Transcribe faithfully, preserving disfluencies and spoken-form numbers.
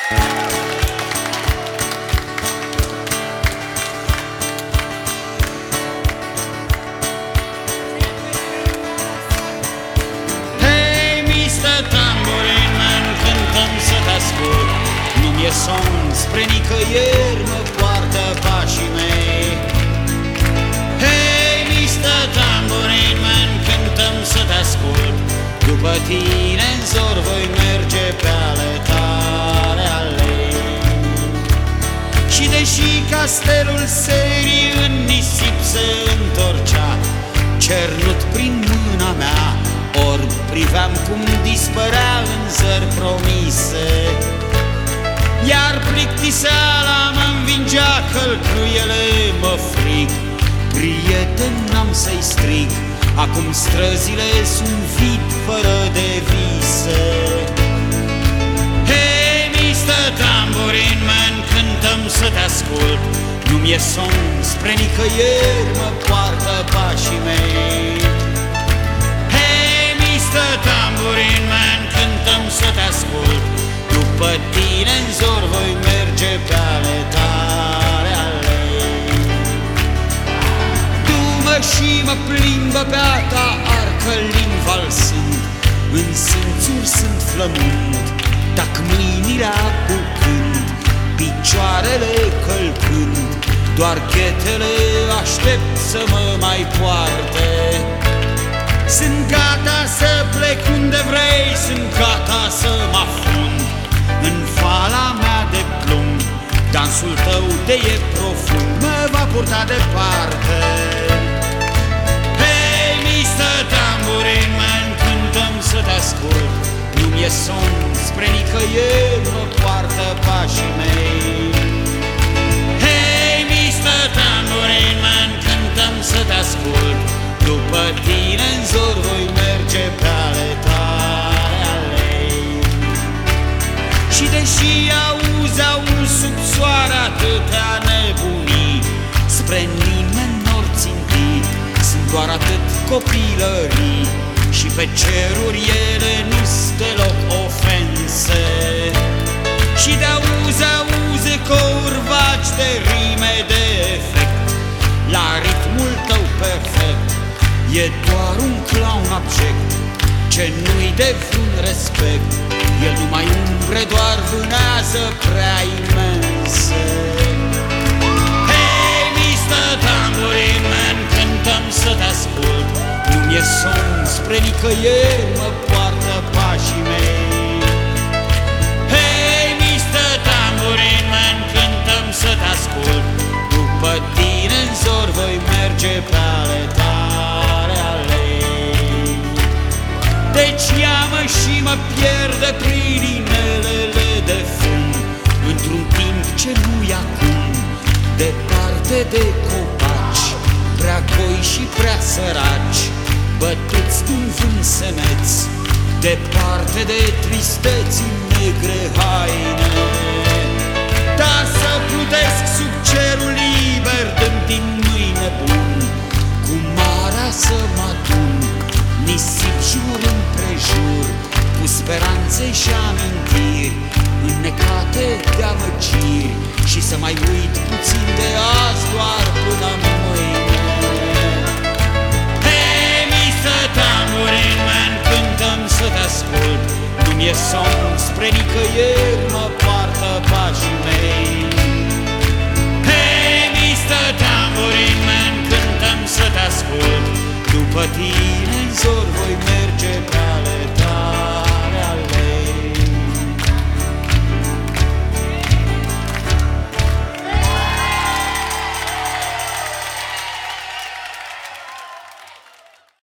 E somn spre nicăieri mă poartă pașii mei. Hei, mister Tambourine Man, cântăm să te ascult. După tine în zor voi merge pe ale tale alei. Și deși castelul serii în nisip se întorcea, cernut prin mâna mea, orb priveam cum dispărea în zări promise. Iar plictiseala mă-nvingea, călcâiele mă frig. Prieten, n-am să-i strig, acum străzile sunt vid fără de vise. Hei, mister Tambourine Man, cântăm să te ascult. Nu-mi e somn spre nicăieri, mă poartă pașii mei. Hei, mister Tambourine Man, cântăm să te ascult. După tine în zor voi merge pe ale tale alei. Du-mă și mă plimbă pe a ta arcălin valsând, în simțuri sunt flămând, tac mâinile apucând, picioarele călcând, doar ghetele aștept să mă mai poarte. Sunt gata să plec unde vrei, sunt gata să mă afund în fala mea de plumb. Dansul tău de e profund mă va purta departe. Hei, mister Tambourine Man, cântăm să te ascult. Nu-mi e somn spre nicăieri, mă poartă pașii mei. Hei, mister Tambourine Man, cântăm să te ascult. După tine în zor voi merge pe ale tale alei. Și deși auzi, auzi sub soare atâtea nebunii, spre nimeni n-or ținti, sunt doar atât copilării. Și pe ceruri ele nu-s deloc ofense. Și de auzi, auzi ecouri vagi de rime de efect, la ritmul tău perfect. E doar un clown abject ce nu-i de vreun respect. El nu mai umbre, doar vânează prea imense. Hei, mister Tambourine Man, cântăm să te ascult. Nu-mi e somn spre nicăieri, mă poartă pașii mei. Hei, mister Tambourine Man, cântăm să te ascult. După tine în zor voi merge pe ale tale alei. Deci ia-mă și mă pierde prin inelele de fum, într-un timp ce nu-i acum, departe de copaci, prea goi și prea săraci, bătuți d'un vânt semeț, departe de tristeți în negre haine. Dar să plutesc sub cerul liber, dând din mâine bun, cu marea să mă adun, nisip jur împrejur, cu speranțe și amintiri, înnecate de amăgiri, și să mai uit puțin de azi doar până mâine. Hei, mister Tambourine Man, cântăm să te ascult. Nu-mi e somn spre nicăieri,